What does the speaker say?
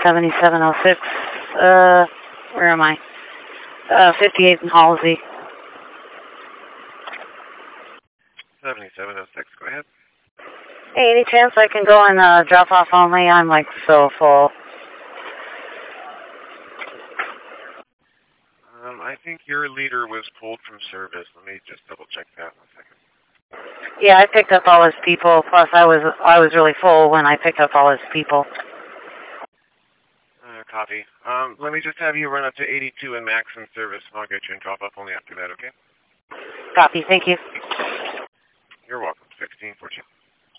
7706. Where am I? 58 in Halsey. 7706, go ahead. Hey, any chance I can go and drop off only? I'm like so full. I think your leader was pulled from service. Let me just double check that 1 second. Yeah, I picked up all his people. Plus, I was really full when I picked up all his people. Copy. Let me just have you run up to 82 in max in service, and I'll get you in drop-off only after that, okay? Copy. Thank you. You're welcome. 1614.